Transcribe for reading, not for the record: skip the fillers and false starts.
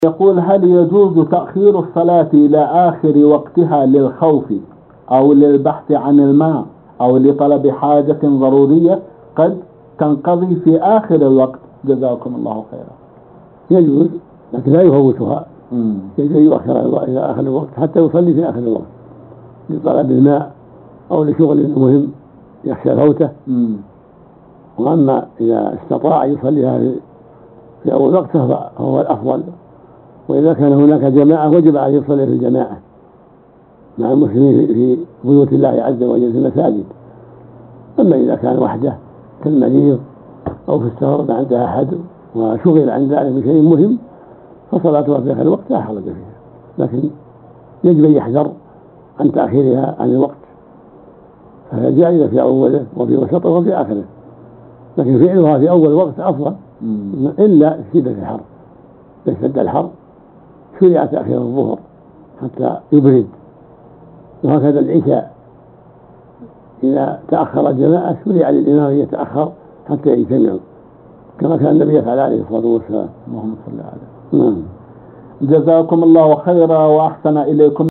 يقول: هل يجوز تأخير الصلاة إلى آخر وقتها للخوف أو للبحث عن الماء أو لطلب حاجة ضرورية قد تنقضي في آخر الوقت؟ جزاكم الله خيرا. يجوز، لكن لا يفوتها. يجوز أن يؤخر إلى آخر الوقت حتى يصلي في آخر الوقت لطلب الماء أو لشغل مهم يخشى فوته. وأما إذا استطاع يصليها في أول وقت فهو الأفضل. وإذا كان هناك جماعة وجب عليه يصلي في الجماعة مع المسلمين في بيوت الله عز وجل في المساجد. أما إذا كان وحده كالمريض أو في السفر ما عنده أحد وشغل عن ذلك بشيء مهم فصلاتها في آخر الوقت لا حرج فيها، لكن يجب أن يحذر عن تأخيرها عن الوقت، فهي جائزة في أوله وفي وسطه وفي آخره، لكن فعلها في أول وقت أفضل إلا شدة الحر. إذا اشتد الحر شرع تأخير الظهر حتى يبرد، وهكذا العشاء إذا تأخر الجماعة شرع للإمام يتأخر حتى يجتمعوا كما كان النبي يفعل عليه الصلاة والسلام. اللهم صل عليه. جزاكم الله خيرا وأحسن إليكم.